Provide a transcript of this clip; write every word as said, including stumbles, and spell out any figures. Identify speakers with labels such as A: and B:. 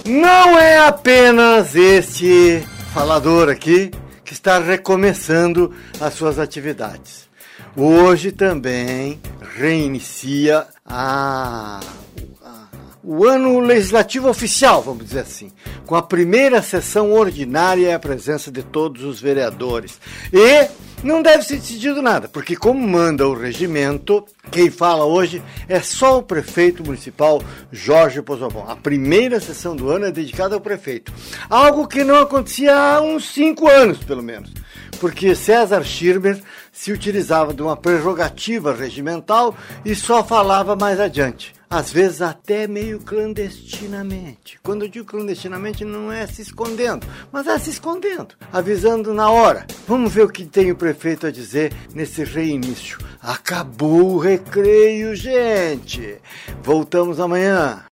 A: Não é apenas este falador aqui que está recomeçando as suas atividades. Hoje também reinicia a, a, o ano legislativo oficial, vamos dizer assim, com a primeira sessão ordinária e a presença de todos os vereadores. E não deve ser decidido nada, porque como manda o regimento, quem fala hoje é só o prefeito municipal Jorge Pozzobon. A primeira sessão do ano é dedicada ao prefeito. Algo que não acontecia há uns cinco anos, pelo menos. Porque César Schirmer se utilizava de uma prerrogativa regimental e só falava mais adiante. Às vezes até meio clandestinamente. Quando eu digo clandestinamente não é se escondendo, mas é se escondendo, avisando na hora. Vamos ver o que tem o prefeito a dizer nesse reinício. Acabou o recreio, gente! Voltamos amanhã.